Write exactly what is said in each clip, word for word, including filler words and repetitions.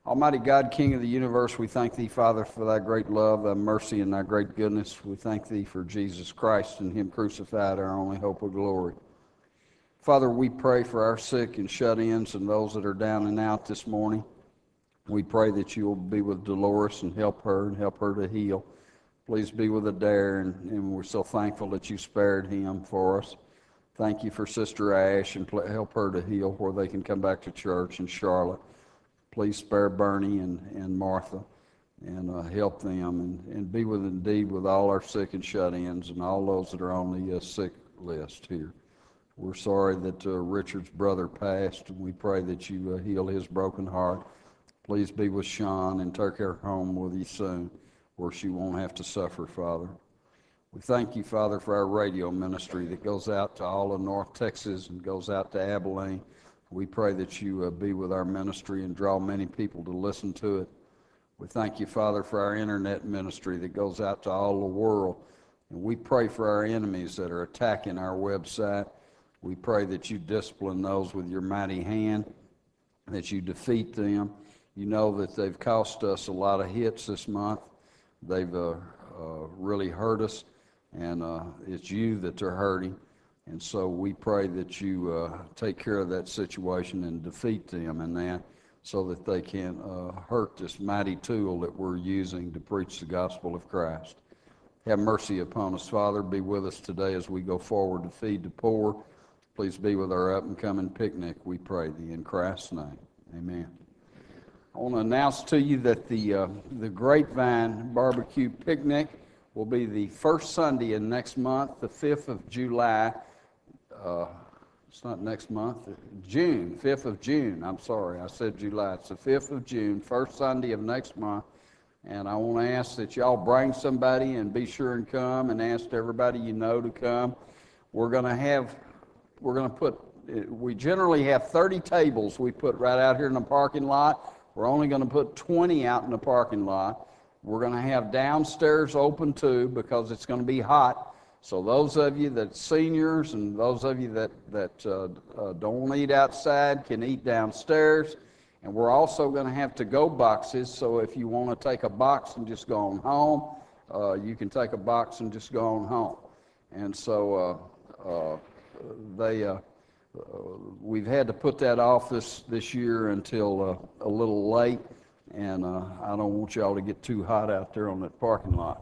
Almighty God, King of the universe, we thank Thee, Father, for Thy great love, Thy mercy, and Thy great goodness. We thank Thee for Jesus Christ and Him crucified, our only hope of glory. Father, we pray for our sick and shut-ins and those that are down and out this morning. We pray that You will be with Dolores and help her and help her to heal. Please be with Adair, and, and we're so thankful that You spared him for us. Thank You for Sister Ash, and pl- help her to heal where they can come back to church in Charlotte. Please spare Bernie and, and Martha and uh, help them, and, and be with indeed with all our sick and shut-ins and all those that are on the uh, sick list here. We're sorry that uh, Richard's brother passed, and we pray that You uh, heal his broken heart. Please be with Sean and take her home with You soon, where she won't have to suffer, Father. We thank You, Father, for our radio ministry that goes out to all of North Texas and goes out to Abilene. We pray that You uh, be with our ministry and draw many people to listen to it. We thank You, Father, for our internet ministry that goes out to all the world. And we pray for our enemies that are attacking our website. We pray that You discipline those with Your mighty hand, that You defeat them. You know that they've cost us a lot of hits this month. They've uh, uh, really hurt us, and uh, it's You that they're hurting. And so we pray that You uh, take care of that situation and defeat them in that, so that they can uh, hurt this mighty tool that we're using to preach the gospel of Christ. Have mercy upon us, Father. Be with us today as we go forward to feed the poor. Please be with our up-and-coming picnic, we pray Thee, in Christ's name. Amen. I want to announce to you that the, uh, the Grapevine Barbecue Picnic will be the first Sunday in next month, the fifth of July. Uh, it's not next month, June, fifth of June. I'm sorry, I said July. It's the fifth of June, first Sunday of next month. And I want to ask that y'all bring somebody and be sure and come, and ask everybody you know to come. We're going to have, we're going to put, we generally have thirty tables we put right out here in the parking lot. We're only going to put twenty out in the parking lot. We're going to have downstairs open too, because it's going to be hot. So those of you that seniors and those of you that, that uh, uh, don't eat outside can eat downstairs. And we're also going to have to-go boxes, so if you want to take a box and just go on home, uh, you can take a box and just go on home. And so uh, uh, they, uh, uh, we've had to put that off this, this year until uh, a little late, and uh, I don't want y'all to get too hot out there on that parking lot.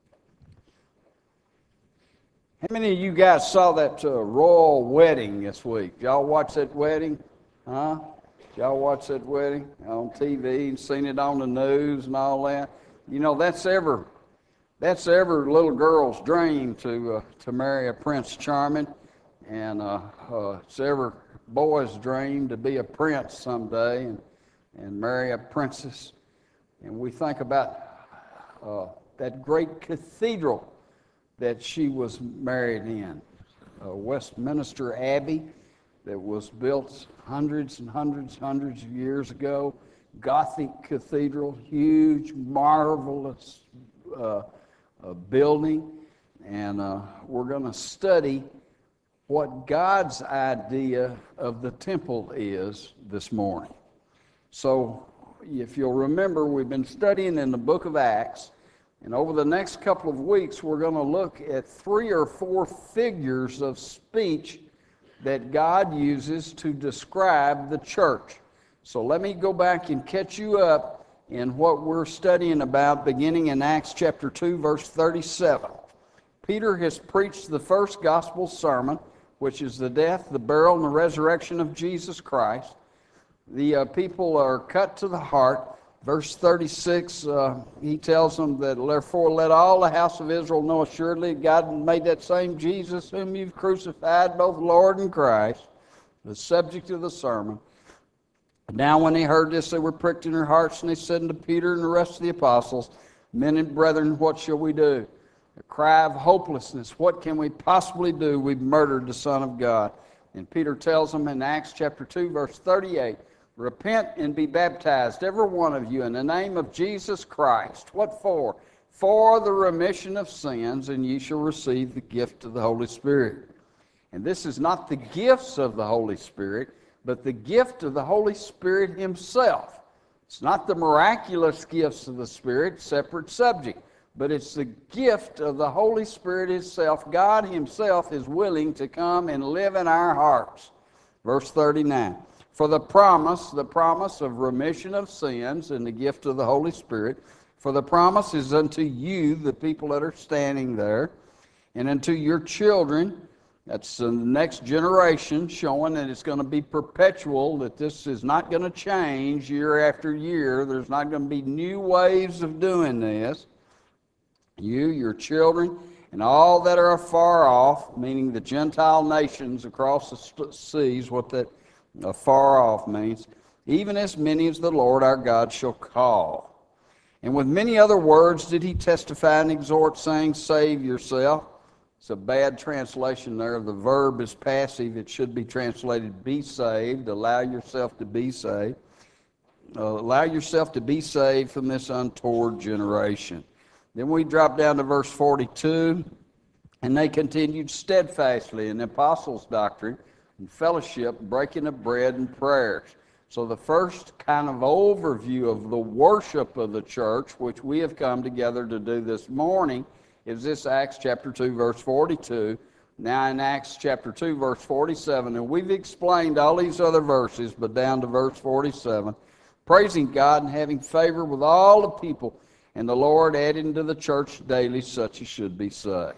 How many of you guys saw that uh, royal wedding this week? Y'all watch that wedding? Huh? Y'all watch that wedding on T V and seen it on the news and all that? You know, that's every, that's every little girl's dream to uh, to marry a Prince Charming, and uh, uh, it's every boy's dream to be a prince someday and, and marry a princess. And we think about uh, that great cathedral that she was married in, uh, Westminster Abbey, that was built hundreds and hundreds, hundreds of years ago. Gothic cathedral, huge, marvelous uh, uh, building. And uh, we're going to study what God's idea of the temple is this morning. So if you'll remember, we've been studying in the book of Acts. And over the next couple of weeks, we're going to look at three or four figures of speech that God uses to describe the church. So let me go back and catch you up in what we're studying about, beginning in Acts chapter two, verse thirty-seven. Peter has preached the first gospel sermon, which is the death, the burial, and the resurrection of Jesus Christ. The uh, people are cut to the heart. Verse thirty-six, uh, he tells them that, therefore let all the house of Israel know assuredly God made that same Jesus whom you've crucified, both Lord and Christ, the subject of the sermon. Now when they heard this, they were pricked in their hearts, and they said unto Peter and the rest of the apostles, men and brethren, what shall we do? A cry of hopelessness. What can we possibly do? We've murdered the Son of God. And Peter tells them in Acts chapter two, verse thirty-eight, repent and be baptized, every one of you, in the name of Jesus Christ. What for? For the remission of sins, and ye shall receive the gift of the Holy Spirit. And this is not the gifts of the Holy Spirit, but the gift of the Holy Spirit himself. It's not the miraculous gifts of the Spirit, separate subject, but it's the gift of the Holy Spirit Himself. God Himself is willing to come and live in our hearts. Verse thirty-nine, for the promise, the promise of remission of sins and the gift of the Holy Spirit, for the promise is unto you, the people that are standing there, and unto your children. That's the next generation, showing that it's going to be perpetual, that this is not going to change year after year. There's not going to be new ways of doing this. You, your children, and all that are afar off, meaning the Gentile nations across the seas, what that afar off means, even as many as the Lord our God shall call. And with many other words did he testify and exhort, saying, save yourself. It's a bad translation there. The verb is passive. It should be translated, be saved. Allow yourself to be saved. Uh, allow yourself to be saved from this untoward generation. Then we drop down to verse forty-two. And they continued steadfastly in the apostles' doctrine and fellowship, breaking of bread and prayers. So the first kind of overview of the worship of the church, which we have come together to do this morning, is this Acts chapter two, verse forty-two. Now in Acts chapter two, verse forty-seven, and we've explained all these other verses, but down to verse forty-seven, praising God and having favor with all the people, and the Lord adding to the church daily such as should be saved.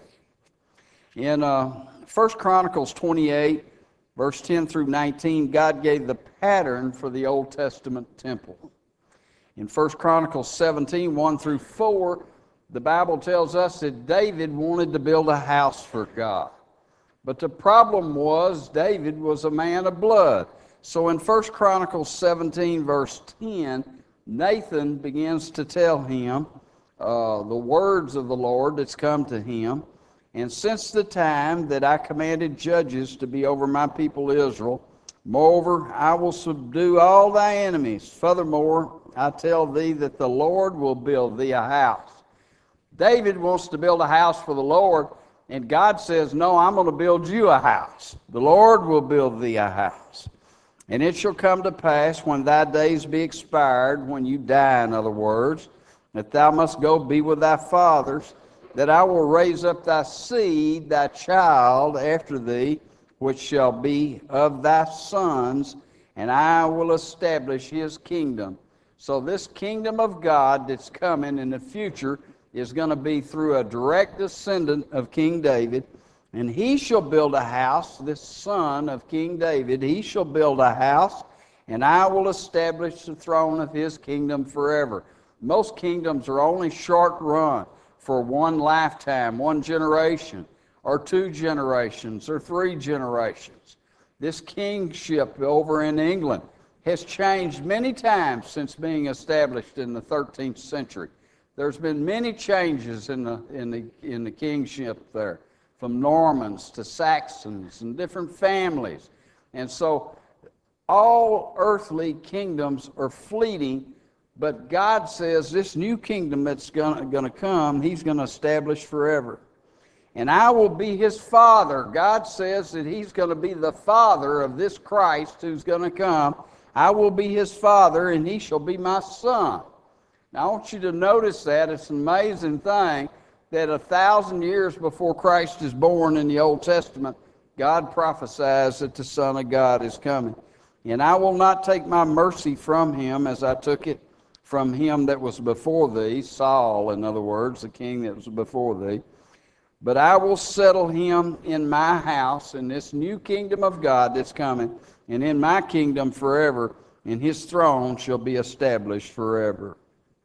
In uh, First Chronicles twenty-eight, verse ten through nineteen, God gave the pattern for the Old Testament temple. In First Chronicles seventeen, one through four, the Bible tells us that David wanted to build a house for God. But the problem was David was a man of blood. So in First Chronicles seventeen, verse ten, Nathan begins to tell him uh, the words of the Lord that's come to him. And since the time that I commanded judges to be over my people Israel, moreover, I will subdue all thy enemies. Furthermore, I tell thee that the Lord will build thee a house. David wants to build a house for the Lord, and God says, no, I'm going to build you a house. The Lord will build thee a house. And it shall come to pass when thy days be expired, when you die, in other words, that thou must go be with thy fathers, that I will raise up thy seed, thy child after thee, which shall be of thy sons, and I will establish his kingdom. So this kingdom of God that's coming in the future is going to be through a direct descendant of King David, and he shall build a house, this son of King David, he shall build a house, and I will establish the throne of his kingdom forever. Most kingdoms are only short run, for one lifetime, one generation, or two generations, or three generations. This kingship over in England has changed many times since being established in the thirteenth century. There's been many changes in the, in the, in the kingship there, from Normans to Saxons and different families. And so all earthly kingdoms are fleeting, but God says this new kingdom that's going to come, he's going to establish forever. And I will be his father. God says that he's going to be the father of this Christ who's going to come. I will be his father, and he shall be my son. Now, I want you to notice that. It's an amazing thing that a thousand years before Christ is born in the Old Testament, God prophesies that the Son of God is coming. And I will not take my mercy from him as I took it from him that was before thee, Saul, in other words, the king that was before thee. But I will settle him in my house, in this new kingdom of God that's coming, and in my kingdom forever, and his throne shall be established forever.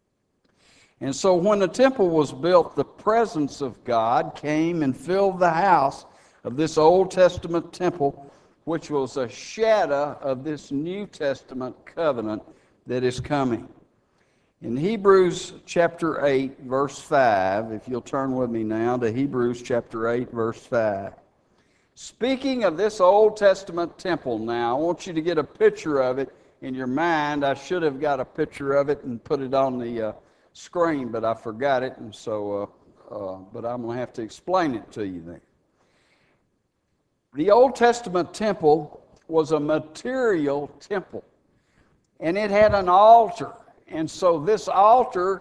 And so when the temple was built, the presence of God came and filled the house of this Old Testament temple, which was a shadow of this New Testament covenant that is coming. In Hebrews chapter eight, verse five, if you'll turn with me now to Hebrews chapter eight, verse five. Speaking of this Old Testament temple now, I want you to get a picture of it in your mind. I should have got a picture of it and put it on the uh, screen, but I forgot it, and so, uh, uh, but I'm going to have to explain it to you then. The Old Testament temple was a material temple, and it had an altar. And so this altar,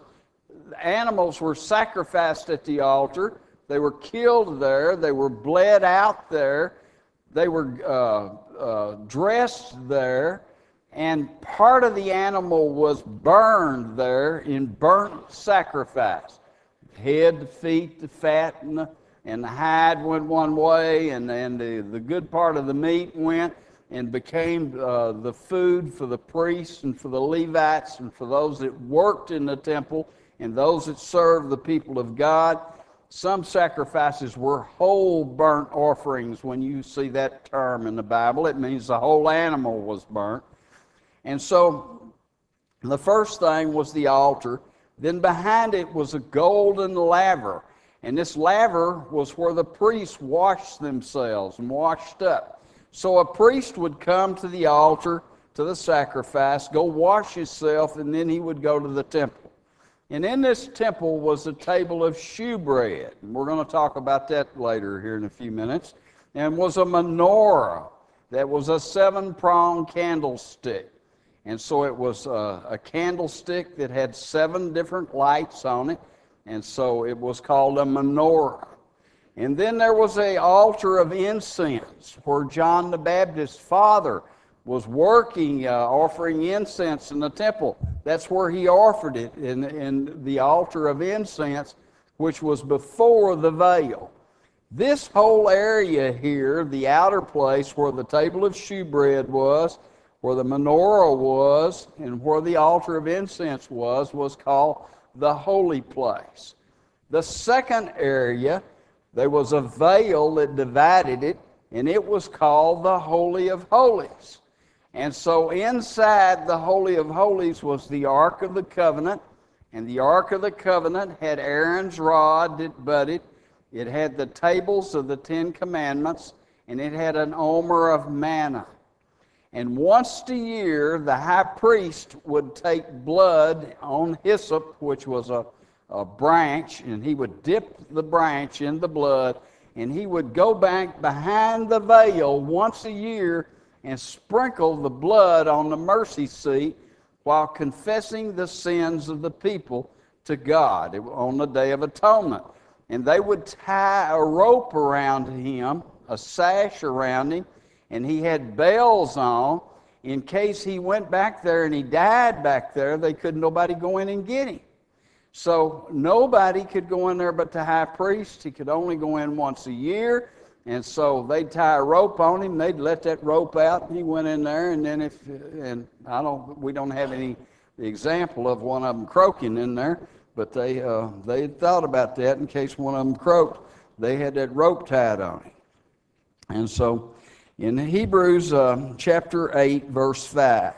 animals were sacrificed at the altar. They were killed there. They were bled out there. They were uh, uh, dressed there. And part of the animal was burned there in burnt sacrifice. Head, the feet, the fat, and the, and the hide went one way, and, and the, the good part of the meat went and became uh, the food for the priests and for the Levites and for those that worked in the temple and those that served the people of God. Some sacrifices were whole burnt offerings. When you see that term in the Bible, it means the whole animal was burnt. And so the first thing was the altar. Then behind it was a golden laver. And this laver was where the priests washed themselves and washed up. So a priest would come to the altar, to the sacrifice, go wash himself, and then he would go to the temple. And in this temple was a table of shewbread. And we're going to talk about that later here in a few minutes. And was a menorah that was a seven-pronged candlestick. And so it was a, a candlestick that had seven different lights on it. And so it was called a menorah. And then there was an altar of incense where John the Baptist's father was working, uh, offering incense in the temple. That's where he offered it, in, in the altar of incense, which was before the veil. This whole area here, the outer place where the table of shewbread was, where the menorah was, and where the altar of incense was, was called the holy place. The second area, there was a veil that divided it, and it was called the Holy of Holies. And so inside the Holy of Holies was the Ark of the Covenant, and the Ark of the Covenant had Aaron's rod that budded. It had the tables of the Ten Commandments, and it had an omer of manna. And once a year, the high priest would take blood on hyssop, which was a a branch, and he would dip the branch in the blood, and he would go back behind the veil once a year and sprinkle the blood on the mercy seat while confessing the sins of the people to God on the Day of Atonement. And they would tie a rope around him, a sash around him, and he had bells on. In case he went back there and he died back there, they couldn't nobody go in and get him. So nobody could go in there but the high priest. He could only go in once a year. And so they'd tie a rope on him. They'd let that rope out, and he went in there. And then if, and I don't, we don't have any example of one of them croaking in there, but they uh, they had thought about that in case one of them croaked. They had that rope tied on him. And so in Hebrews uh, chapter eight, verse five,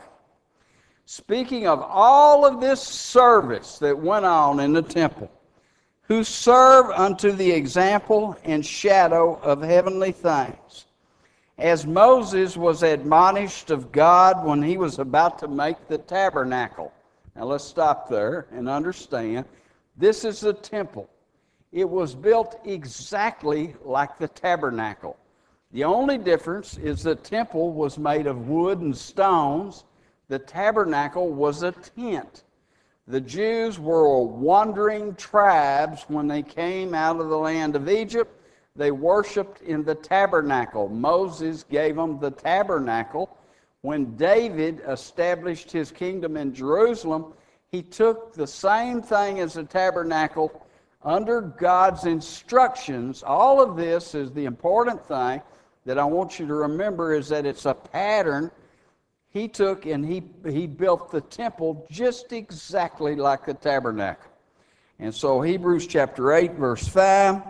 speaking of all of this service that went on in the temple, who serve unto the example and shadow of heavenly things, as Moses was admonished of God when he was about to make the tabernacle. Now let's stop there and understand, this is the temple. It was built exactly like the tabernacle. The only difference is the temple was made of wood and stones. The tabernacle was a tent. The Jews were wandering tribes when they came out of the land of Egypt. They worshiped in the tabernacle. Moses gave them the tabernacle. When David established his kingdom in Jerusalem, he took the same thing as the tabernacle under God's instructions. All of this is the important thing that I want you to remember, is that it's a pattern. He took and he, he built the temple just exactly like the tabernacle. And so Hebrews chapter eight, verse five,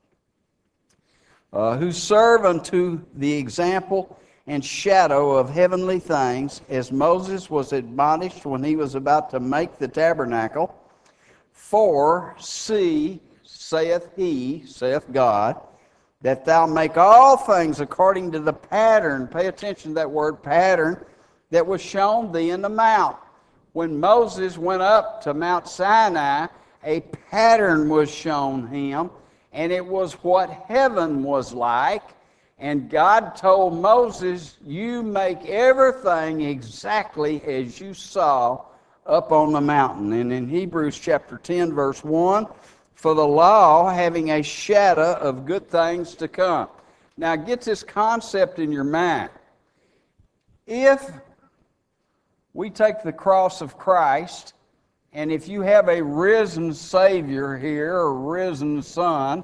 uh, who serve unto the example and shadow of heavenly things, as Moses was admonished when he was about to make the tabernacle. For see, saith he, saith God, that thou make all things according to the pattern. Pay attention to that word pattern, that was shown thee in the mount. When Moses went up to Mount Sinai, a pattern was shown him, and it was what heaven was like. And God told Moses, you make everything exactly as you saw up on the mountain. And in Hebrews chapter ten, verse one, for the law having a shadow of good things to come. Now get this concept in your mind. If we take the cross of Christ, and if you have a risen Savior here, or risen Son,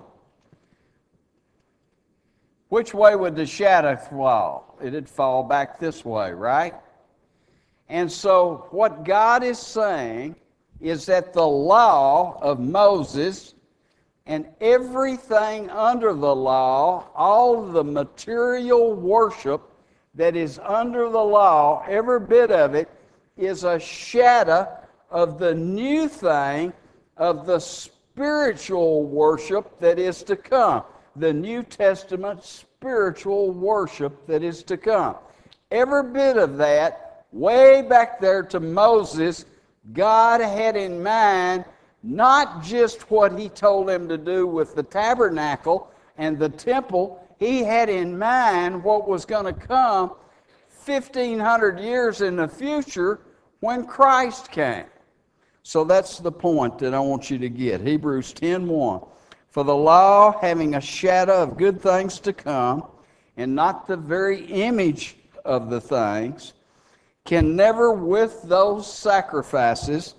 which way would the shadow fall? It'd fall back this way, right? And so what God is saying is that the law of Moses and everything under the law, all the material worship that is under the law, every bit of it, is a shadow of the new thing, of the spiritual worship that is to come. The New Testament spiritual worship that is to come. Every bit of that, way back there to Moses, God had in mind not just what he told him to do with the tabernacle and the temple. He had in mind what was going to come fifteen hundred years in the future when Christ came. So that's the point that I want you to get. Hebrews ten one. For the law, having a shadow of good things to come, and not the very image of the things, can never with those sacrifices,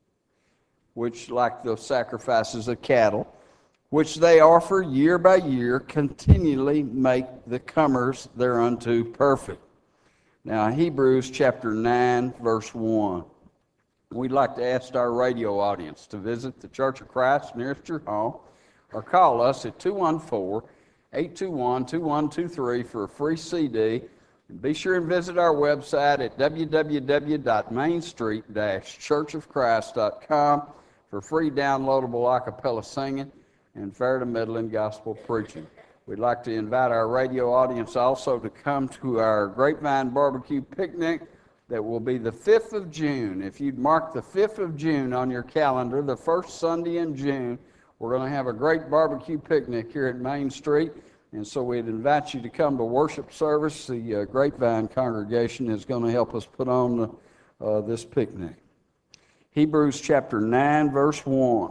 which like the sacrifices of cattle, which they offer year by year, continually make the comers thereunto perfect. Now, Hebrews chapter nine, verse one. We'd like to ask our radio audience to visit the Church of Christ nearest your home, or call us at two one four, eight two one, two one two three for a free C D. And be sure and visit our website at w w w dot main street dash church of christ dot com for free downloadable a cappella singing and fair to middling gospel preaching. We'd like to invite our radio audience also to come to our Grapevine Barbecue Picnic that will be the fifth of June. If you'd mark the fifth of June on your calendar, the first Sunday in June, we're going to have a great barbecue picnic here at Main Street, and so we'd invite you to come to worship service. The uh, Grapevine congregation is going to help us put on the, uh, this picnic. Hebrews chapter nine, verse one.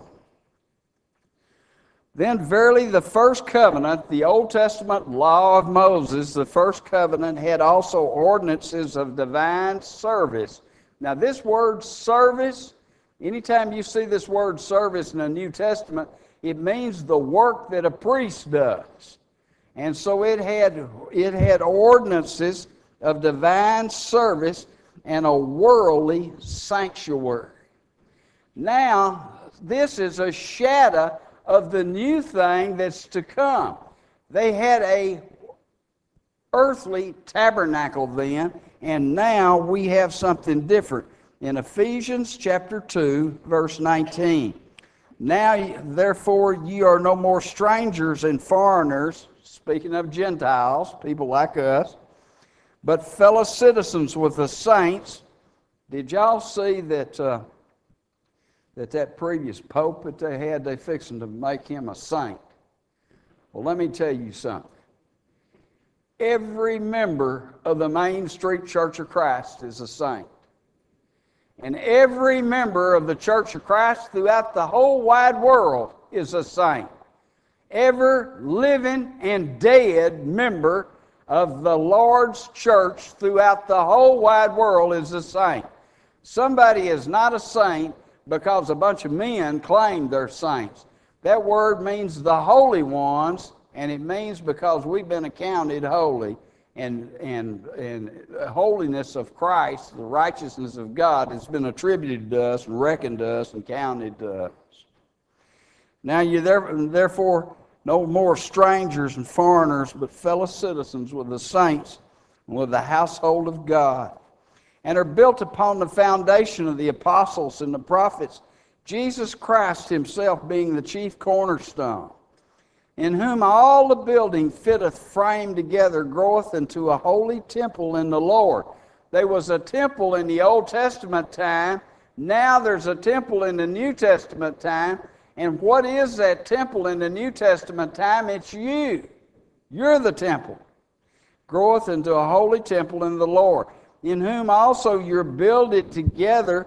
Then verily the first covenant, the Old Testament law of Moses, the first covenant had also ordinances of divine service. Now this word service, anytime you see this word service in the New Testament, it means the work that a priest does. And so it had, it had ordinances of divine service and a worldly sanctuary. Now, this is a shadow of the new thing that's to come. They had a earthly tabernacle then, and now we have something different. In Ephesians chapter two, verse nineteen, now therefore ye are no more strangers and foreigners, speaking of Gentiles, people like us, but fellow citizens with the saints. Did y'all see that uh, that that previous pope that they had, they fixing to make him a saint? Well, let me tell you something. Every member of the Main Street Church of Christ is a saint. And every member of the Church of Christ throughout the whole wide world is a saint. Every living and dead member of the Lord's church throughout the whole wide world is a saint. Somebody is not a saint because a bunch of men claim they're saints. That word means the holy ones, and it means because we've been accounted holy. And, and, and holiness of Christ, the righteousness of God, has been attributed to us and reckoned to us and counted to us. Now you're there, therefore no more strangers and foreigners, but fellow citizens with the saints and with the household of God, and are built upon the foundation of the apostles and the prophets, Jesus Christ himself being the chief cornerstone, in whom all the building fitteth framed together, groweth into a holy temple in the Lord. There was a temple in the Old Testament time. Now there's a temple in the New Testament time. And what is that temple in the New Testament time? It's you. You're the temple. Groweth into a holy temple in the Lord, in whom also you're builded together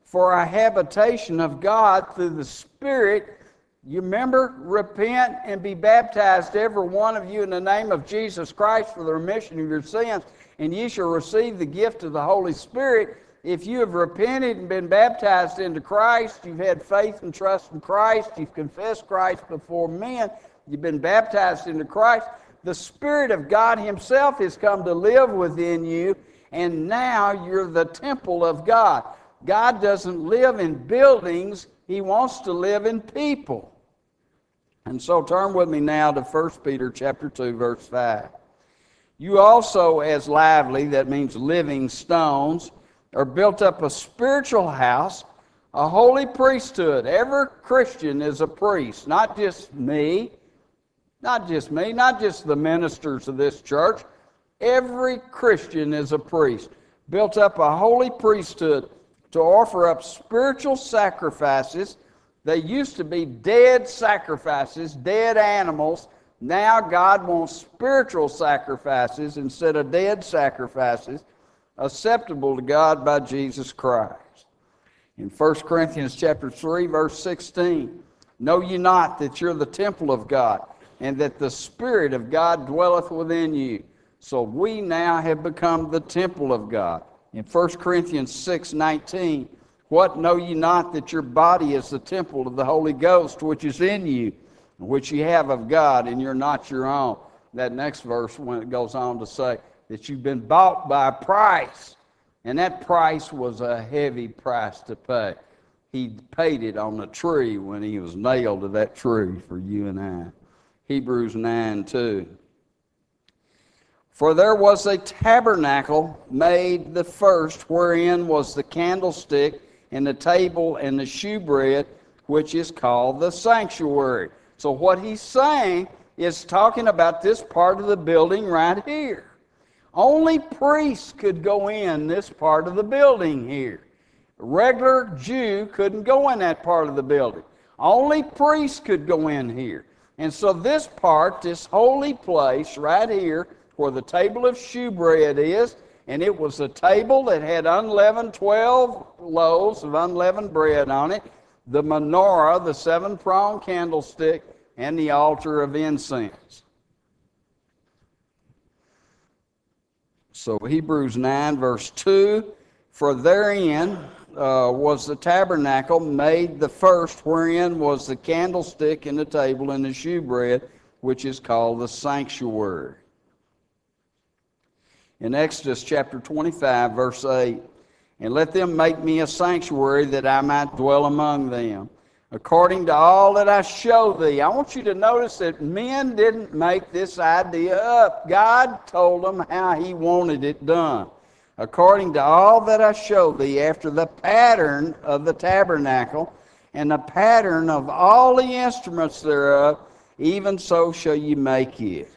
for a habitation of God through the Spirit. You remember, repent and be baptized, every one of you, in the name of Jesus Christ for the remission of your sins, and ye shall receive the gift of the Holy Spirit. If you have repented and been baptized into Christ, you've had faith and trust in Christ, you've confessed Christ before men, you've been baptized into Christ, the Spirit of God Himself has come to live within you, and now you're the temple of God. God doesn't live in buildings, He wants to live in people. And so turn with me now to First Peter chapter two, verse five. You also, as lively, that means living stones, are built up a spiritual house, a holy priesthood. Every Christian is a priest, not just me, not just me, not just the ministers of this church. Every Christian is a priest, built up a holy priesthood to offer up spiritual sacrifices. They used to be dead sacrifices, dead animals. Now God wants spiritual sacrifices instead of dead sacrifices, acceptable to God by Jesus Christ. In First Corinthians chapter three, verse sixteen, know ye not that you're the temple of God, and that the Spirit of God dwelleth within you? So we now have become the temple of God. In First Corinthians six nineteen, what, know ye not that your body is the temple of the Holy Ghost, which is in you, which ye have of God, and you're not your own? That next verse, when it goes on to say that you've been bought by a price, and that price was a heavy price to pay. He paid it on the tree when He was nailed to that tree for you and I. Hebrews nine two. For there was a tabernacle made the first, wherein was the candlestick and the table and the shewbread, which is called the sanctuary. So what he's saying is talking about this part of the building right here. Only priests could go in this part of the building here. A regular Jew couldn't go in that part of the building. Only priests could go in here. And so this part, this holy place right here, where the table of shewbread is, and it was a table that had unleavened twelve loaves of unleavened bread on it, the menorah, the seven-pronged candlestick, and the altar of incense. So Hebrews nine, verse two, for therein uh, was the tabernacle made the first, wherein was the candlestick and the table and the shewbread, which is called the sanctuary. In Exodus chapter twenty-five, verse eight, and let them make me a sanctuary that I might dwell among them, according to all that I show thee. I want you to notice that men didn't make this idea up. God told them how He wanted it done. According to all that I show thee, after the pattern of the tabernacle, and the pattern of all the instruments thereof, even so shall ye make it.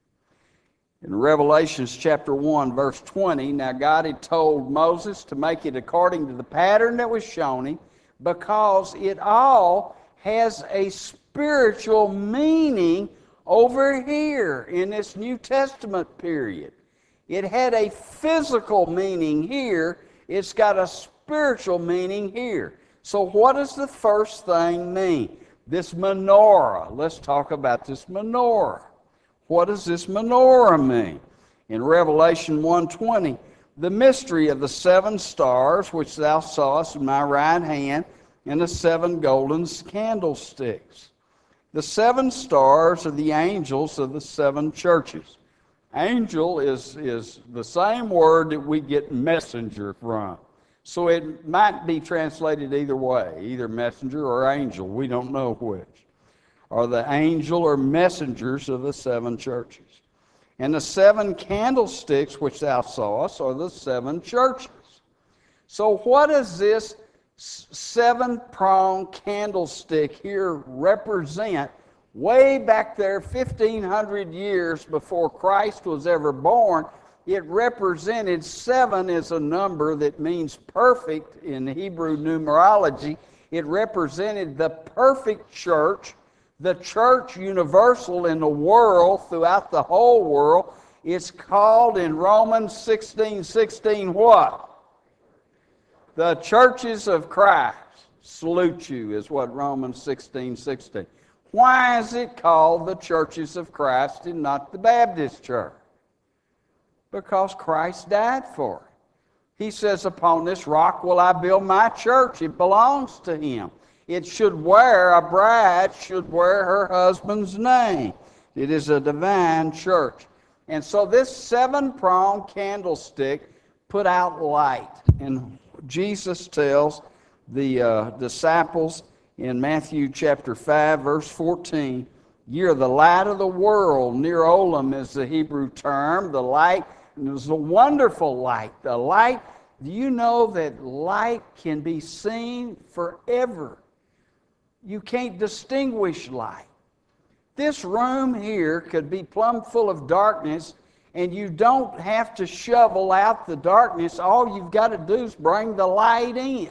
In Revelations chapter one, verse twenty, now God had told Moses to make it according to the pattern that was shown him, because it all has a spiritual meaning over here in this New Testament period. It had a physical meaning here. It's got a spiritual meaning here. So what does the first thing mean? This menorah. Let's talk about this menorah. What does this menorah mean? In Revelation one twenty, the mystery of the seven stars which thou sawest in my right hand, and the seven golden candlesticks. The seven stars are the angels of the seven churches. Angel is, is the same word that we get messenger from. So it might be translated either way, either messenger or angel. We don't know which. Or the angel or messengers of the seven churches. And the seven candlesticks which thou sawest are the seven churches. So what does this seven-pronged candlestick here represent? Way back there, fifteen hundred years before Christ was ever born, it represented seven as a number that means perfect in Hebrew numerology. It represented the perfect church, the church universal in the world, throughout the whole world. It's called in Romans sixteen sixteen what? The churches of Christ salute you, is what Romans sixteen sixteen. Why is it called the churches of Christ and not the Baptist church? Because Christ died for it. He says, upon this rock will I build my church. It belongs to Him. It should wear, a bride should wear her husband's name. It is a divine church. And so this seven-pronged candlestick put out light. And Jesus tells the uh, disciples in Matthew chapter five, verse fourteen, you're the light of the world. Ner olam is the Hebrew term. The light is a wonderful light. The light, do you know that light can be seen forever? You can't distinguish light. This room here could be plumb full of darkness, and you don't have to shovel out the darkness. All you've got to do is bring the light in.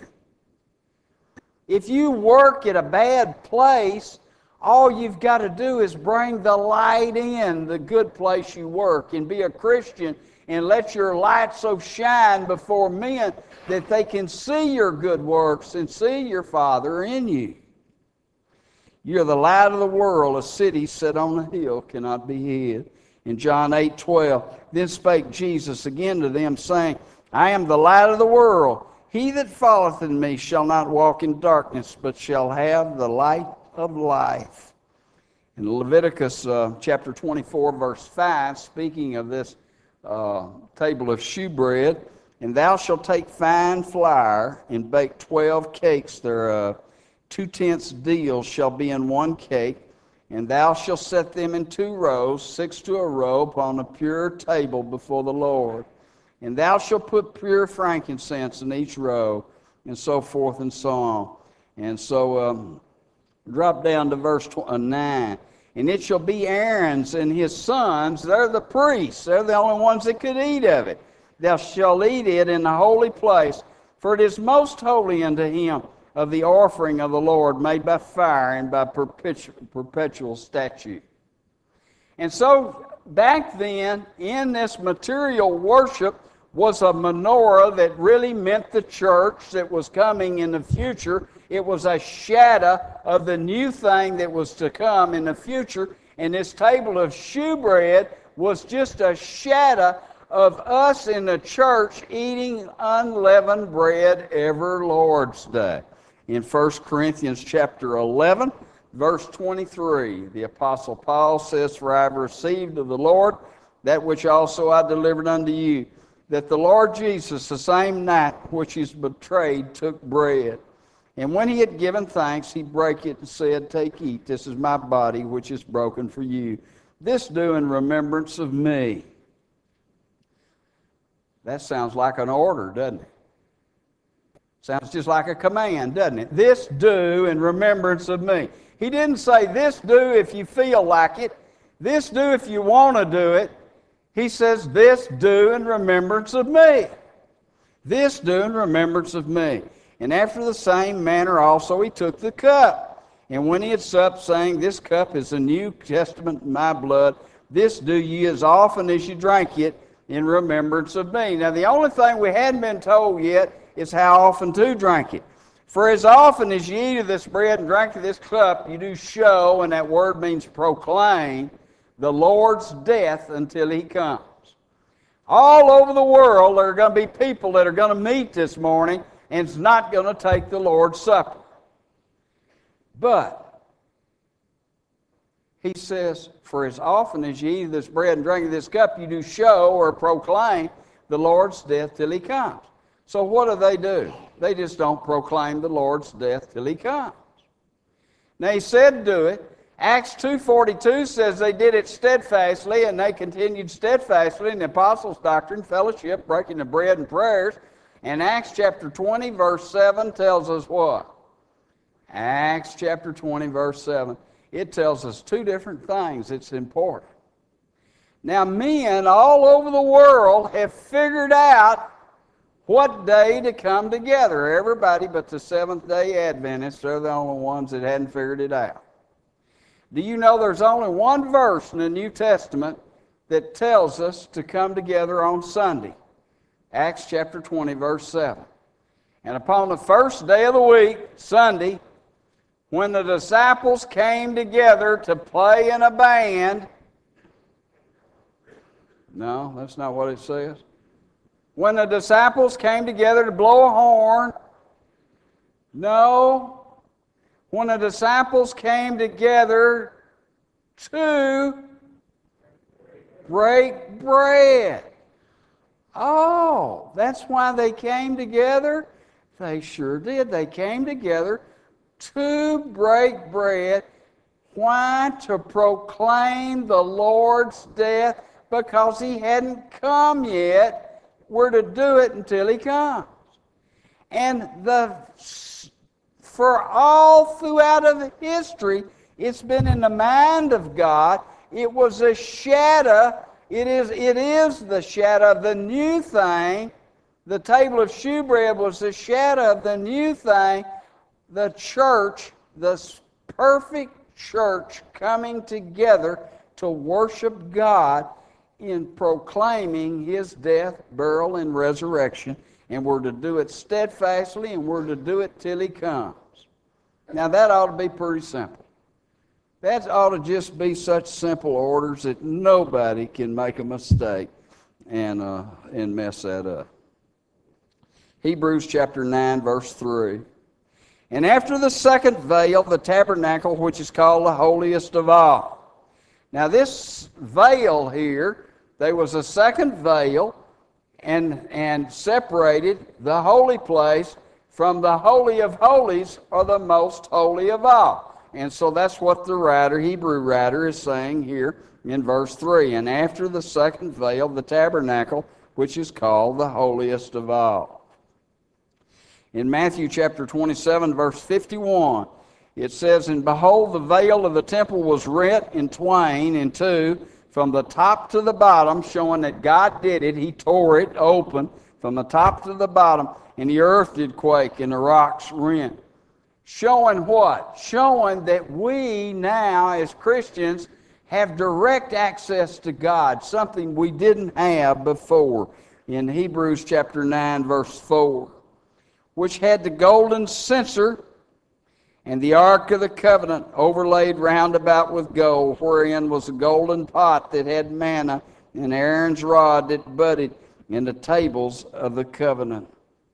If you work at a bad place, all you've got to do is bring the light in, the good place you work, and be a Christian, and let your light so shine before men that they can see your good works and see your Father in you. You're the light of the world. A city set on a hill cannot be hid. In John eight twelve, then spake Jesus again to them, saying, I am the light of the world. He that followeth in me shall not walk in darkness, but shall have the light of life. In Leviticus uh, chapter twenty-four, verse five, speaking of this uh, table of shewbread, and thou shalt take fine flour and bake twelve cakes thereof. Two tenths deal shall be in one cake, and thou shalt set them in two rows, six to a row, upon a pure table before the Lord. And thou shalt put pure frankincense in each row, and so forth and so on. And so, um, drop down to verse nine. And it shall be Aaron's and his sons, they're the priests, they're the only ones that could eat of it. Thou shalt eat it in the holy place, for it is most holy unto him, of the offering of the Lord made by fire and by perpetual, perpetual statute. And so back then, in this material worship was a menorah that really meant the church that was coming in the future. It was a shadow of the new thing that was to come in the future. And this table of shewbread was just a shadow of us in the church eating unleavened bread every Lord's Day. In First Corinthians chapter eleven, verse twenty-three, the Apostle Paul says, for I have received of the Lord that which also I delivered unto you, that the Lord Jesus, the same night which he was betrayed, took bread. And when he had given thanks, he brake it and said, take, eat, this is my body which is broken for you. This do in remembrance of me. That sounds like an order, doesn't it? Sounds just like a command, doesn't it? This do in remembrance of me. He didn't say this do if you feel like it. This do if you want to do it. He says this do in remembrance of me. This do in remembrance of me. And after the same manner also he took the cup. And when he had supped, saying, this cup is the New Testament in my blood. This do ye as often as you drink it in remembrance of me. Now the only thing we hadn't been told yet is how often to drink it. For as often as you eat of this bread and drink of this cup, you do show, and that word means proclaim, the Lord's death until he comes. All over the world, there are going to be people that are going to meet this morning and it's not going to take the Lord's Supper. But he says, for as often as you eat of this bread and drink of this cup, you do show or proclaim the Lord's death till he comes. So what do they do? They just don't proclaim the Lord's death till he comes. Now he said do it. Acts two forty-two says they did it steadfastly, and they continued steadfastly in the apostles' doctrine, fellowship, breaking the bread, and prayers. And Acts chapter twenty, verse seven tells us what? Acts chapter twenty, verse seven. It tells us two different things. It's important. Now men all over the world have figured out what day to come together. Everybody but the Seventh-day Adventists, they're the only ones that hadn't figured it out. Do you know there's only one verse in the New Testament that tells us to come together on Sunday? Acts chapter twenty, verse seven. And upon the first day of the week, Sunday, when the disciples came together to play in a band, no, that's not what it says. When the disciples came together to blow a horn, no. When the disciples came together to break bread. Oh, that's why they came together? They sure did. They came together to break bread. Why? To proclaim the Lord's death, because he hadn't come yet. We're to do it until he comes. And the for all throughout of history, it's been in the mind of God. It was a shadow. It is, it is the shadow of the new thing. The table of shewbread was the shadow of the new thing. The church, the perfect church coming together to worship God in proclaiming his death, burial, and resurrection. And we're to do it steadfastly, and we're to do it till he comes. Now that ought to be pretty simple. That ought to just be such simple orders that nobody can make a mistake and, uh, and mess that up. Hebrews chapter nine, verse three. And after the second veil, the tabernacle, which is called the holiest of all. Now this veil here, there was a second veil and, and separated the holy place from the Holy of Holies, or the most holy of all. And so that's what the writer, Hebrew writer, is saying here in verse three. And after the second veil, the tabernacle, which is called the holiest of all. In Matthew chapter twenty-seven, verse fifty-one, it says, And behold, the veil of the temple was rent in twain, in two, from the top to the bottom, showing that God did it. He tore it open from the top to the bottom, and the earth did quake, and the rocks rent. Showing what? Showing that we now, as Christians, have direct access to God, something we didn't have before. In Hebrews chapter nine, verse four, which had the golden censer and the ark of the covenant overlaid round about with gold, wherein was a golden pot that had manna, and Aaron's rod that budded, and the tables of the covenant.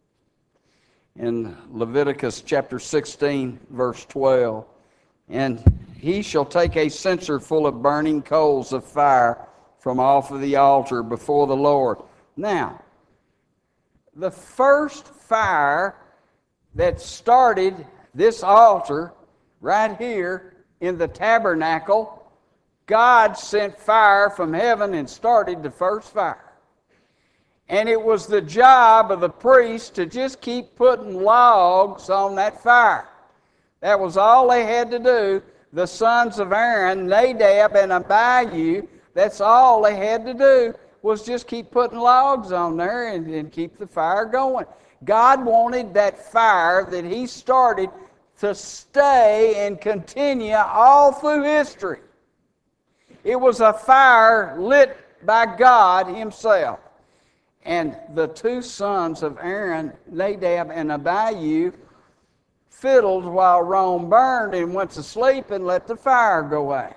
In Leviticus chapter sixteen, verse twelve, And he shall take a censer full of burning coals of fire from off of the altar before the Lord. Now, the first fire that started this altar right here in the tabernacle, God sent fire from heaven and started the first fire. And it was the job of the priest to just keep putting logs on that fire. That was all they had to do. The sons of Aaron, Nadab and Abihu, that's all they had to do, was just keep putting logs on there and, and keep the fire going. God wanted that fire that he started to stay and continue all through history. It was a fire lit by God himself. And the two sons of Aaron, Nadab and Abihu, fiddled while Rome burned and went to sleep and let the fire go out.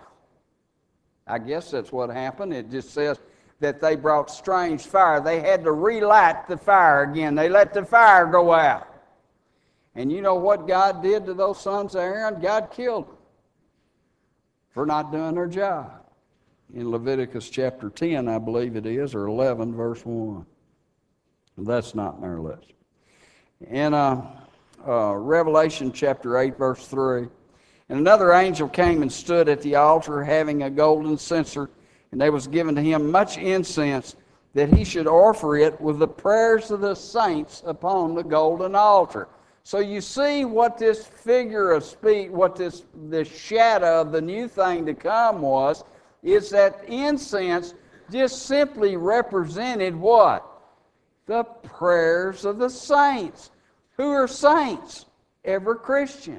I guess that's what happened. It just says that they brought strange fire. They had to relight the fire again. They let the fire go out. And you know what God did to those sons of Aaron? God killed them for not doing their job. In Leviticus chapter ten, I believe it is, or eleven, verse one. That's not in our list. In uh, uh, Revelation chapter eight, verse three, And another angel came and stood at the altar, having a golden censer, and there was given to him much incense, that he should offer it with the prayers of the saints upon the golden altar. So you see what this figure of speech, what this, this shadow of the new thing to come was, is that incense just simply represented what? The prayers of the saints. Who are saints? Every Christian.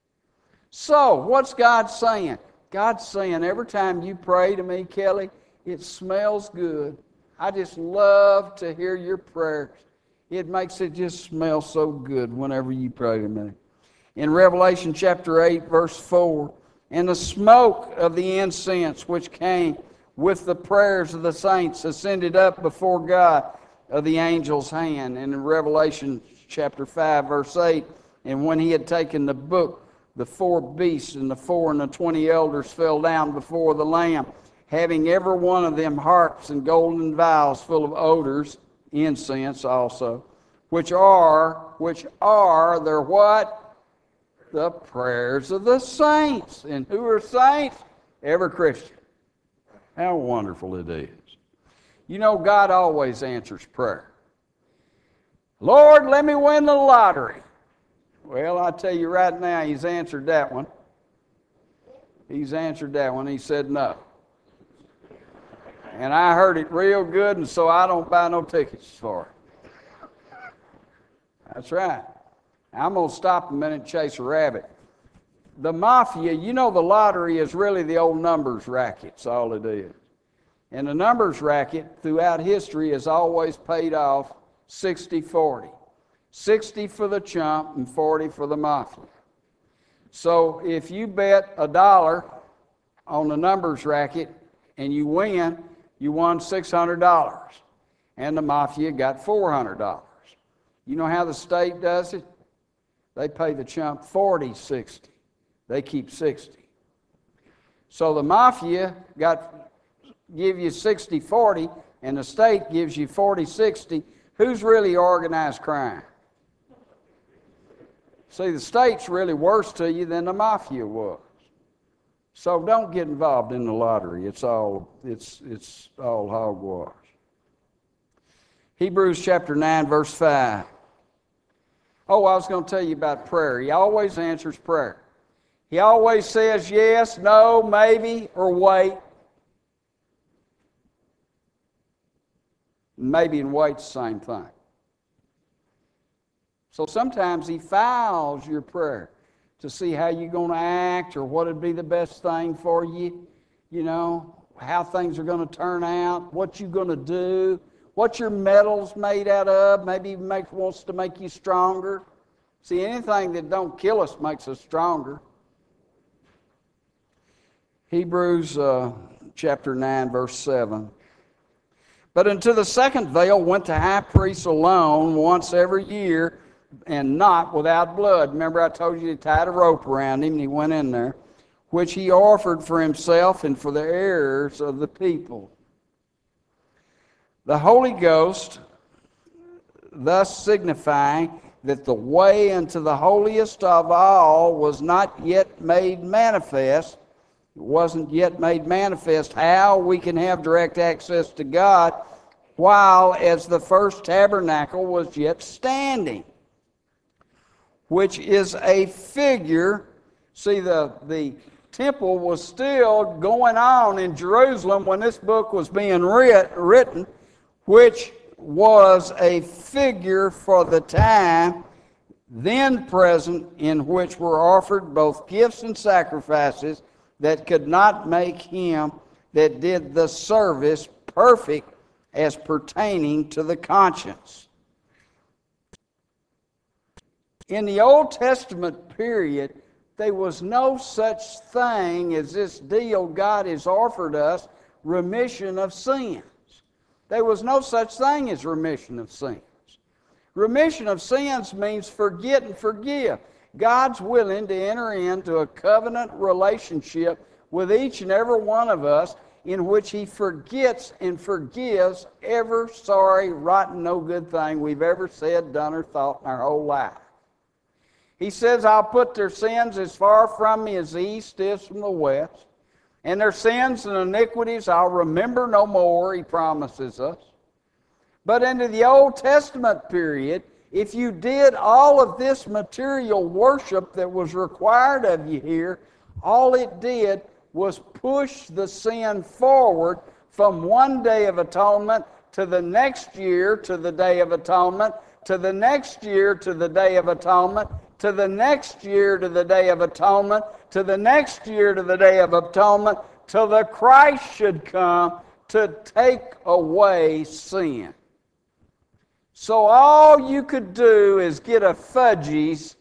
So, what's God saying? God's saying, every time you pray to me, Kelly, it smells good. I just love to hear your prayers. It makes it just smell so good whenever you pray to me. In Revelation chapter eight, verse four, and the smoke of the incense which came with the prayers of the saints ascended up before God of the angel's hand. And in Revelation chapter five, verse eight, and when he had taken the book, the four beasts and the four and the twenty elders fell down before the Lamb, having every one of them harps and golden vials full of odors, incense also, which are, which are their what? The prayers of the saints. And who are saints? Every Christian. How wonderful it is. You know, God always answers prayer. Lord, let me win the lottery. Well, I tell you right now, He's answered that one. He's answered that one. He said no. And I heard it real good, and so I don't buy no tickets for it. That's right. I'm going to stop a minute and chase a rabbit. The mafia, you know, the lottery is really the old numbers racket. That's all it is. And the numbers racket throughout history has always paid off sixty forty. sixty for the chump and forty for the mafia. So if you bet a dollar on the numbers racket and you win, you won six hundred dollars. And the mafia got four hundred dollars. You know how the state does it? They pay the chump forty sixty. They keep sixty. So the mafia got give you sixty forty, and the state gives you forty sixty. Who's really organized crime? See, the state's really worse to you than the mafia was. So don't get involved in the lottery. It's all it's it's all hogwash. Hebrews chapter nine, verse five. Oh, I was going to tell you about prayer. He always answers prayer. He always says yes, no, maybe, or wait. Maybe and wait's the same thing. So sometimes He files your prayer to see how you're going to act or what would be the best thing for you, you know, how things are going to turn out, what you're going to do, what your metal's made out of. Maybe He makes, wants to make you stronger. See, anything that don't kill us makes us stronger. Hebrews uh, chapter nine, verse seven. But unto the second veil went the high priest alone once every year, and not without blood. Remember I told you he tied a rope around him and he went in there, which he offered for himself and for the errors of the people. The Holy Ghost, thus signifying that the way into the holiest of all was not yet made manifest. It wasn't yet made manifest how we can have direct access to God while as the first tabernacle was yet standing, which is a figure. See, the, the temple was still going on in Jerusalem when this book was being writ, written, which was a figure for the time then present, in which were offered both gifts and sacrifices that could not make him that did the service perfect as pertaining to the conscience. In the Old Testament period, there was no such thing as this deal God has offered us, remission of sins. There was no such thing as remission of sins. Remission of sins means forget and forgive. God's willing to enter into a covenant relationship with each and every one of us in which He forgets and forgives every sorry, rotten, no good thing we've ever said, done, or thought in our whole life. He says, I'll put their sins as far from me as the east is from the west, and their sins and iniquities I'll remember no more, He promises us. But into the Old Testament period, if you did all of this material worship that was required of you here, all it did was push the sin forward from one day of atonement to the next year to the Day of Atonement, to the next year to the Day of Atonement, to the next year to the Day of Atonement, to the next year to the Day of Atonement, till the Christ should come to take away sin. So all you could do is get a fudgies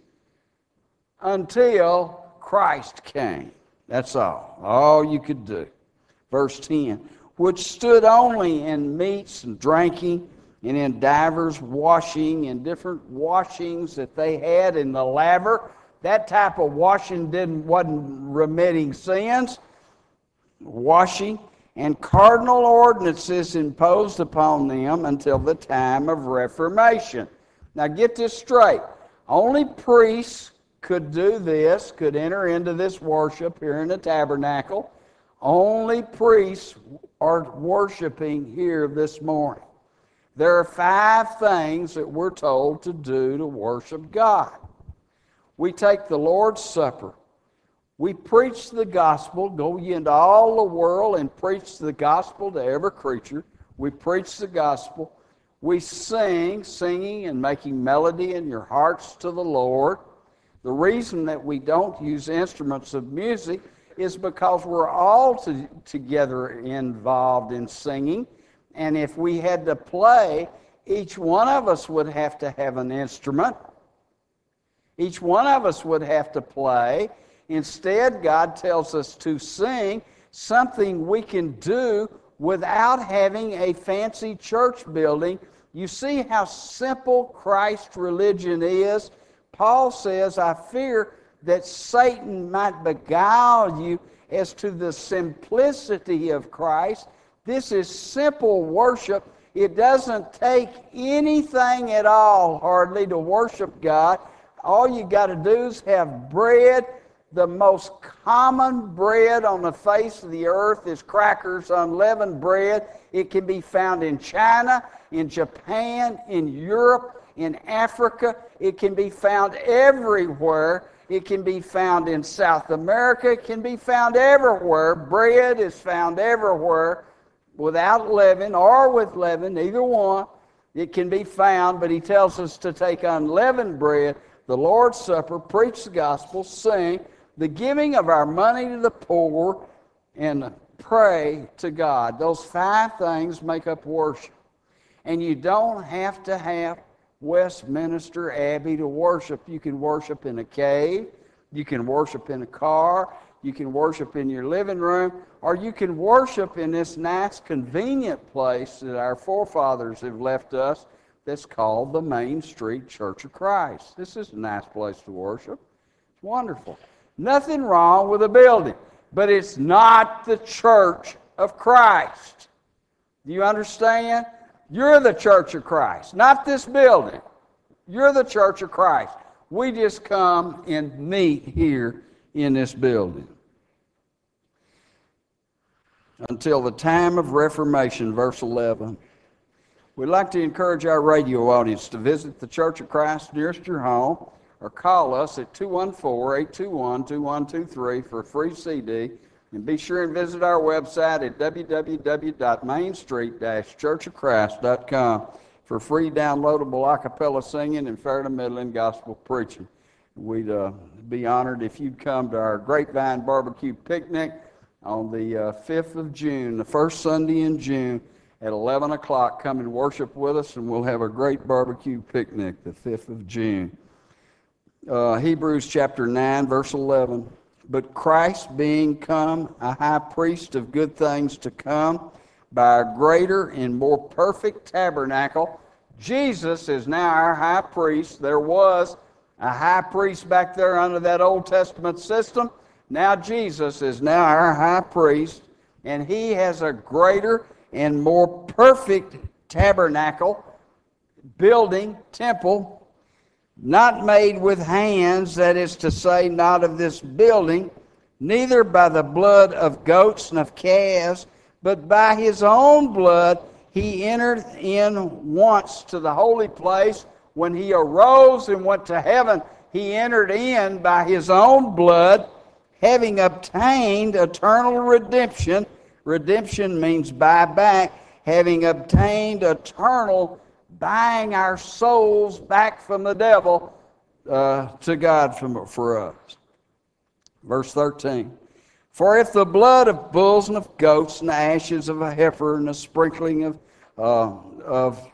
until Christ came. That's all. All you could do. Verse ten, which stood only in meats and drinking, and in divers washing, and different washings that they had in the laver. That type of washing didn't wasn't remitting sins. Washing and cardinal ordinances imposed upon them until the time of Reformation. Now get this straight. Only priests could do this, could enter into this worship here in the tabernacle. Only priests are worshiping here this morning. There are five things that we're told to do to worship God. We take the Lord's Supper. We preach the gospel. Go ye into all the world and preach the gospel to every creature. We preach the gospel. We sing, singing and making melody in your hearts to the Lord. The reason that we don't use instruments of music is because we're all to, together involved in singing. And if we had to play, each one of us would have to have an instrument. Each one of us would have to play. Instead, God tells us to sing, something we can do without having a fancy church building. You see how simple Christ's religion is? Paul says, I fear that Satan might beguile you as to the simplicity of Christ. This is simple worship. It doesn't take anything at all, hardly, to worship God. All you got to do is have bread. The most common bread on the face of the earth is crackers, unleavened bread. It can be found in China, in Japan, in Europe, in Africa. It can be found everywhere. It can be found in South America. It can be found everywhere. Bread is found everywhere without leaven or with leaven, either one. It can be found, but he tells us to take unleavened bread, the Lord's Supper, preach the gospel, sing, the giving of our money to the poor, and pray to God. Those five things make up worship. And you don't have to have Westminster Abbey to worship. You can worship in a cave, you can worship in a car, you can worship in your living room, or you can worship in this nice, convenient place that our forefathers have left us that's called the Main Street Church of Christ. This is a nice place to worship. It's wonderful. Nothing wrong with a building, but it's not the Church of Christ. Do you understand? You're the Church of Christ, not this building. You're the Church of Christ. We just come and meet here in this building. Until the time of Reformation, verse eleven. We'd like to encourage our radio audience to visit the Church of Christ nearest your home or call us at two one four, eight two one, two one two three for a free C D. And be sure and visit our website at w w w dot main street dash church of christ dot com for free downloadable a cappella singing and fair to middling gospel preaching. We'd uh, be honored if you'd come to our Grapevine Barbecue Picnic on the uh, fifth of June, the first Sunday in June at eleven o'clock. Come and worship with us, and we'll have a great barbecue picnic the fifth of June. Uh, Hebrews chapter nine, verse eleven. But Christ being come a high priest of good things to come, by a greater and more perfect tabernacle. Jesus is now our high priest. There was a high priest back there under that Old Testament system. Now Jesus is now our high priest, and he has a greater and more perfect tabernacle, building, temple, not made with hands, that is to say, not of this building, neither by the blood of goats and of calves, but by his own blood he entered in once to the holy place. When he arose and went to heaven, he entered in by his own blood, having obtained eternal redemption. Redemption means buy back. Having obtained eternal, buying our souls back from the devil uh, to God from, for us. Verse thirteen. For if the blood of bulls and of goats and the ashes of a heifer and the sprinkling of, uh, of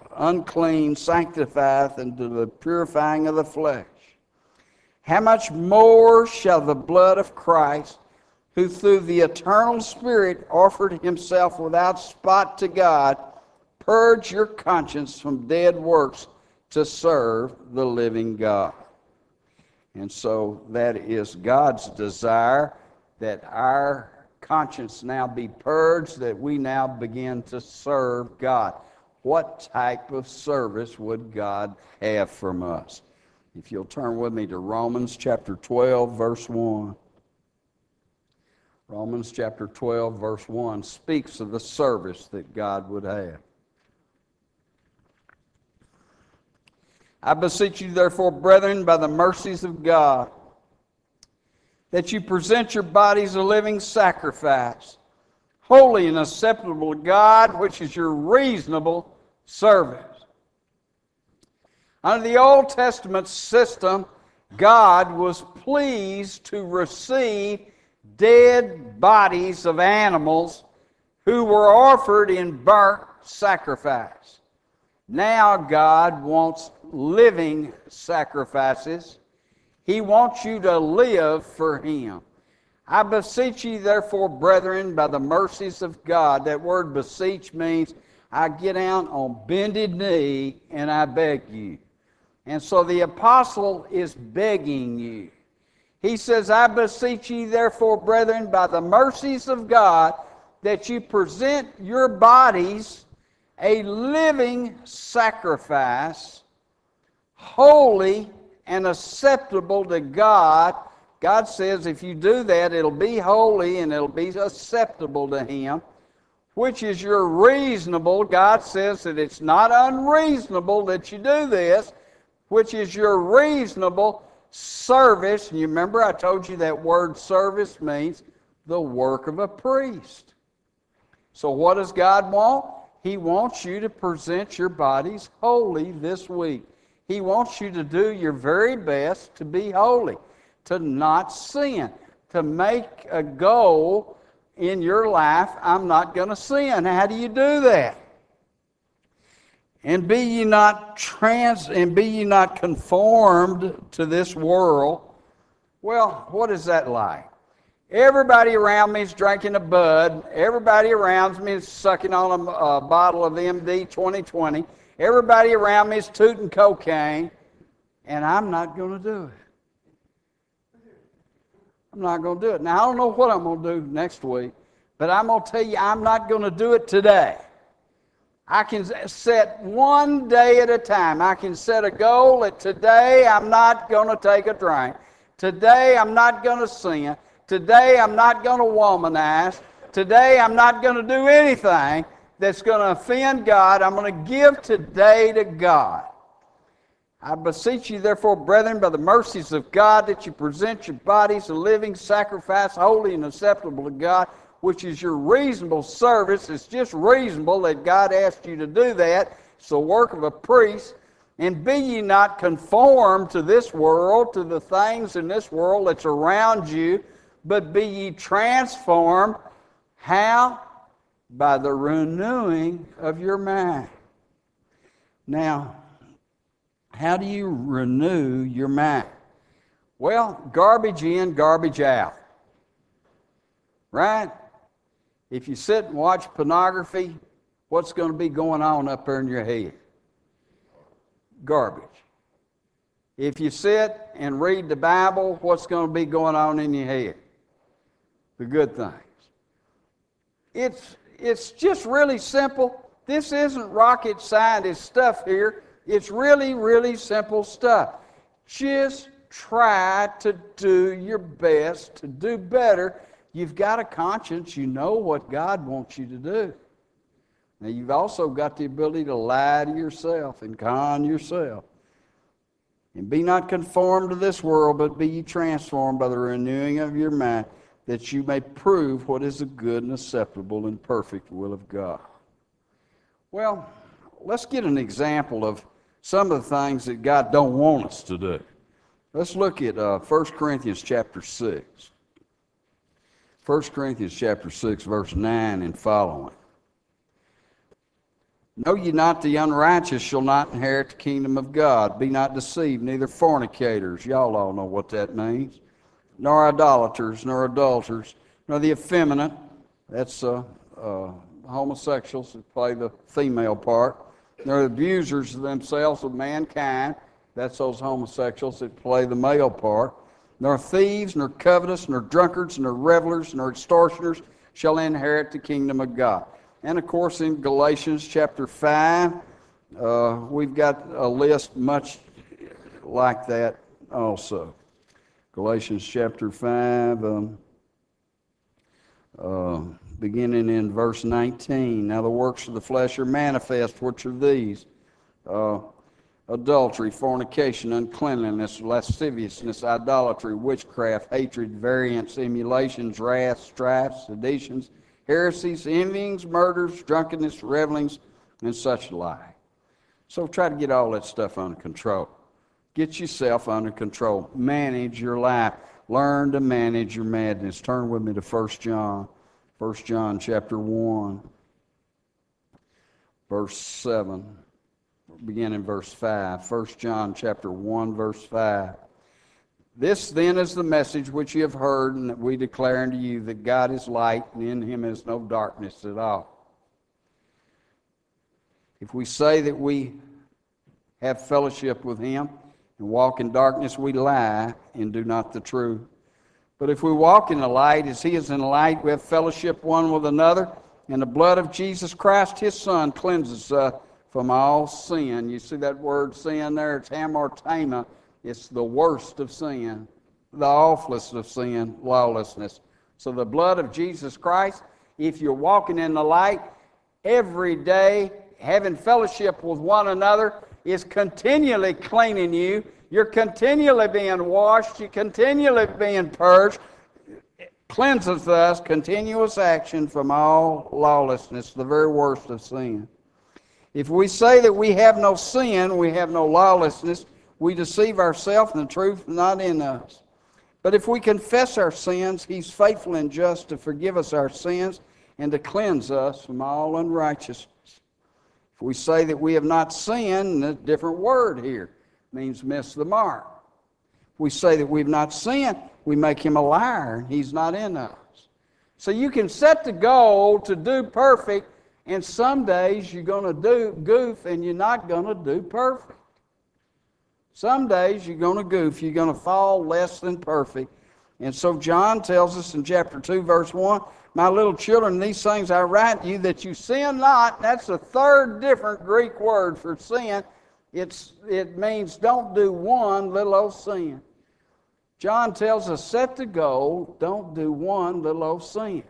unclean sanctifieth unto the purifying of the flesh. How much more shall the blood of Christ, who through the eternal Spirit offered himself without spot to God, purge your conscience from dead works to serve the living God. And so that is God's desire, that our conscience now be purged, that we now begin to serve God. What type of service would God have from us? If you'll turn with me to Romans chapter twelve, verse one. Romans chapter twelve, verse one speaks of the service that God would have. I beseech you, therefore, brethren, by the mercies of God, that you present your bodies a living sacrifice, holy and acceptable to God, which is your reasonable service. Under the Old Testament system, God was pleased to receive dead bodies of animals who were offered in burnt sacrifice. Now God wants living sacrifices. He wants you to live for Him. I beseech you, therefore, brethren, by the mercies of God. That word beseech means I get down on bended knee and I beg you. And so the apostle is begging you. He says, I beseech you, therefore, brethren, by the mercies of God, that you present your bodies a living sacrifice, holy and acceptable to God. God says if you do that, it'll be holy and it'll be acceptable to Him, which is your reasonable. God says that it's not unreasonable that you do this, which is your reasonable service. And you remember I told you that word service means the work of a priest. So what does God want? He wants you to present your bodies holy this week. He wants you to do your very best to be holy, to not sin, to make a goal in your life, I'm not going to sin. How do you do that? And be ye not trans and be ye not conformed to this world. Well, what is that like? Everybody around me is drinking a Bud. Everybody around me is sucking on a, a bottle of M D twenty twenty. Everybody around me is tooting cocaine. And I'm not going to do it. I'm not going to do it. Now, I don't know what I'm going to do next week, but I'm going to tell you I'm not going to do it today. I can set one day at a time. I can set a goal that today I'm not going to take a drink. Today I'm not going to sin. Today I'm not going to womanize. Today I'm not going to do anything that's going to offend God. I'm going to give today to God. I beseech you, therefore, brethren, by the mercies of God, that you present your bodies a living sacrifice, holy and acceptable to God, which is your reasonable service. It's just reasonable that God asked you to do that. It's the work of a priest. And be ye not conformed to this world, to the things in this world that's around you, but be ye transformed. How? By the renewing of your mind. Now, how do you renew your mind? Well, garbage in, garbage out. Right? If you sit and watch pornography, what's going to be going on up there in your head? Garbage. If you sit and read the Bible, what's going to be going on in your head? The good things. It's, it's just really simple. This isn't rocket scientist stuff here. It's really, really simple stuff. Just try to do your best to do better. You've got a conscience. You know what God wants you to do. Now, you've also got the ability to lie to yourself and con yourself. And be not conformed to this world, but be ye transformed by the renewing of your mind, that you may prove what is the good and acceptable and perfect will of God. Well, let's get an example of some of the things that God don't want us to do. Let's look at uh, First Corinthians chapter six. First Corinthians chapter six, verse nine and following. Know ye not the unrighteous shall not inherit the kingdom of God? Be not deceived, neither fornicators. Y'all all know what that means. Nor idolaters, nor adulterers, nor the effeminate. That's uh, uh, homosexuals that play the female part. Nor the abusers of themselves of mankind. That's those homosexuals that play the male part. Nor thieves, nor covetous, nor drunkards, nor revelers, nor extortioners shall inherit the kingdom of God. And of course, in Galatians chapter five, uh, we've got a list much like that also. Galatians chapter five, um, uh, beginning in verse nineteen. Now the works of the flesh are manifest, which are these: uh, adultery, fornication, uncleanliness, lasciviousness, idolatry, witchcraft, hatred, variance, emulations, wrath, strife, seditions, heresies, envyings, murders, drunkenness, revelings, and such like. So try to get all that stuff under control. Get yourself under control. Manage your life. Learn to manage your madness. Turn with me to First John. First John chapter one, verse seven. Begin in verse five. First John chapter one, verse five. This then is the message which you have heard, and that we declare unto you, that God is light, and in him is no darkness at all. If we say that we have fellowship with him and walk in darkness, we lie and do not the truth. But if we walk in the light as he is in the light, we have fellowship one with another, and the blood of Jesus Christ, his Son, cleanses us from all sin. You see that word sin there? It's hamartama. It's the worst of sin, the awfulest of sin, lawlessness. So the blood of Jesus Christ, if you're walking in the light every day, having fellowship with one another, is continually cleaning you. You're continually being washed. You're continually being purged. It cleanses us, continuous action from all lawlessness, the very worst of sin. If we say that we have no sin, we have no lawlessness, we deceive ourselves, and the truth is not in us. But if we confess our sins, he's faithful and just to forgive us our sins and to cleanse us from all unrighteousness. If we say that we have not sinned, a different word here means miss the mark. If we say that we've not sinned, we make him a liar, and he's not in us. So you can set the goal to do perfect, and some days you're going to do goof and you're not going to do perfect. Some days you're going to goof, you're going to fall less than perfect. And so John tells us in chapter two, verse one, my little children, these things I write to you, that you sin not. That's the third different Greek word for sin. It's, it means don't do one little old sin. John tells us, set the goal, don't do one little old sin.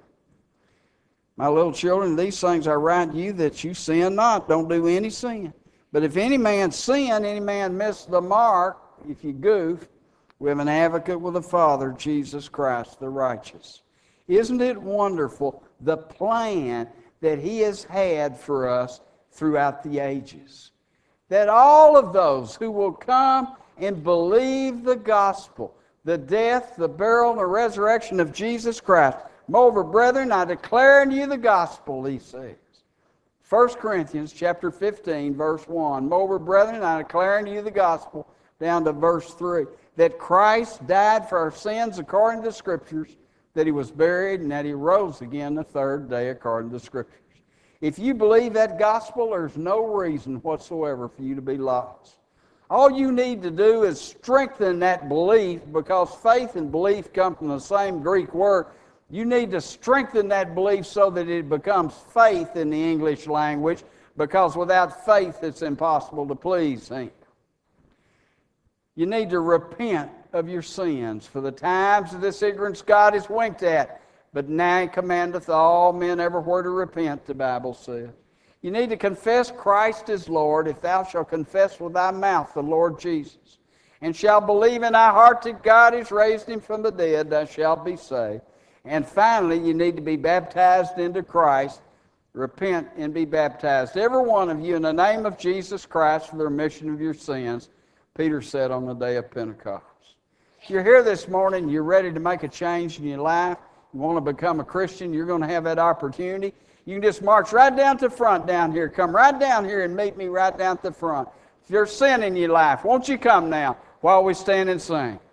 My little children, these things I write to you, that you sin not. Don't do any sin. But if any man sin, any man miss the mark, if you goof, we have an advocate with the Father, Jesus Christ, the righteous. Isn't it wonderful, the plan that he has had for us throughout the ages? That all of those who will come and believe the gospel, the death, the burial, and the resurrection of Jesus Christ. Moreover, brethren, I declare unto you the gospel, he says. First Corinthians chapter fifteen, verse one. Moreover, brethren, I declare unto you the gospel, down to verse three, that Christ died for our sins according to the Scriptures, that he was buried, and that he rose again the third day according to the Scriptures. If you believe that gospel, there's no reason whatsoever for you to be lost. All you need to do is strengthen that belief, because faith and belief come from the same Greek word. You need to strengthen that belief so that it becomes faith in the English language, because without faith it's impossible to please him. You need to repent of your sins, for the times of this ignorance God has winked at, but now he commandeth all men everywhere to repent, the Bible says. You need to confess Christ is Lord. If thou shalt confess with thy mouth the Lord Jesus, and shalt believe in thy heart that God has raised him from the dead, thou shalt be saved. And finally, you need to be baptized into Christ. Repent and be baptized, every one of you, in the name of Jesus Christ, for the remission of your sins, Peter said on the day of Pentecost. If you're here this morning, you're ready to make a change in your life, You want to become a Christian, you're going to have that opportunity. You can just march right down to the front down here. Come right down here and meet me right down at the front. If there's sin in your life, won't you come now while we stand and sing?